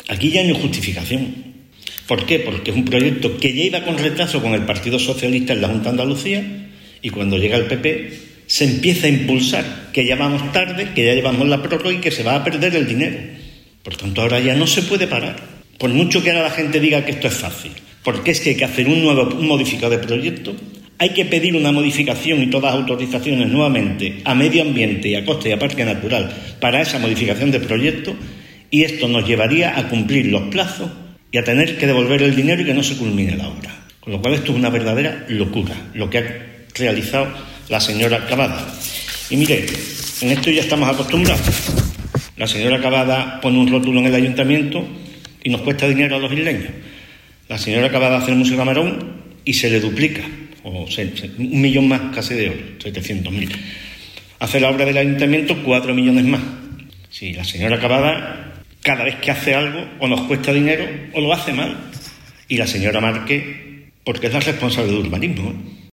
Aquí ya no hay justificación. ¿Por qué? Porque es un proyecto que ya iba con retraso con el Partido Socialista en la Junta de Andalucía y cuando llega el PP se empieza a impulsar, que ya vamos tarde, que ya llevamos la prórroga y que se va a perder el dinero. Por tanto, ahora ya no se puede parar. Por mucho que ahora la gente diga que esto es fácil, porque es que hay que hacer un modificado de proyecto, hay que pedir una modificación y todas las autorizaciones nuevamente a medio ambiente y a coste y a parque natural para esa modificación de proyecto, y esto nos llevaría a cumplir los plazos y a tener que devolver el dinero y que no se culmine la obra. Con lo cual esto es una verdadera locura, lo que ha realizado la señora Cavada. Y mire, en esto ya estamos acostumbrados. La señora Cavada pone un rótulo en el ayuntamiento y nos cuesta dinero a los isleños. La señora Cavada hace el Museo Camarón y se le duplica, o 1 millón más casi de euros, 700.000. Hace la obra del ayuntamiento 4 millones más. Si la señora Cavada, cada vez que hace algo, o nos cuesta dinero o lo hace mal. Y la señora Márquez, porque es la responsable de urbanismo, ¿eh?